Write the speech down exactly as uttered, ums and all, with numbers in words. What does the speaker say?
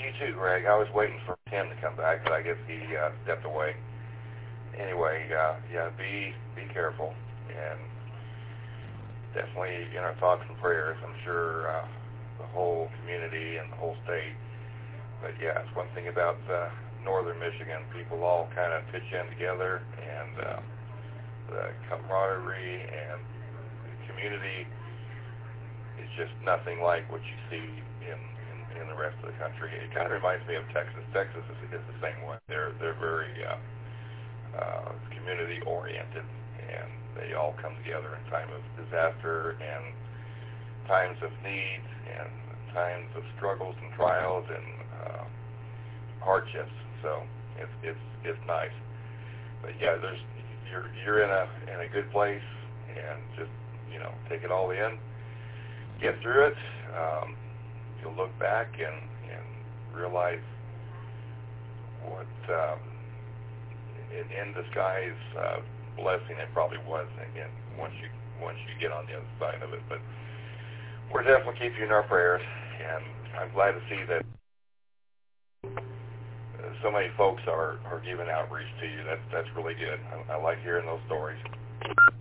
you too, Greg. I was waiting for Tim to come back, but I guess he uh, stepped away. Anyway, uh, yeah, be be careful, and definitely in our thoughts and prayers. I'm sure uh, the whole community and the whole state. But yeah, it's one thing about uh, northern Michigan. People all kind of pitch in together, and uh, the camaraderie and the community is just nothing like what you see in, in, in the rest of the country. It kind of reminds me of Texas. Texas is, is the same way. They're they're very uh, uh, community oriented, and they all come together in time of disaster and times of need and times of struggles and trials and uh, hardships. So it's it's it's nice. But yeah, there's you're you're in a in a good place, and just you know take it all in, get through it. Um, you'll look back and and realize what um, in, in disguise uh, blessing it probably was. Again, once you once you get on the other side of it, but we're definitely keeping you in our prayers, and I'm glad to see that so many folks are, are giving outreach to you. That's that's really good. I, I like hearing those stories.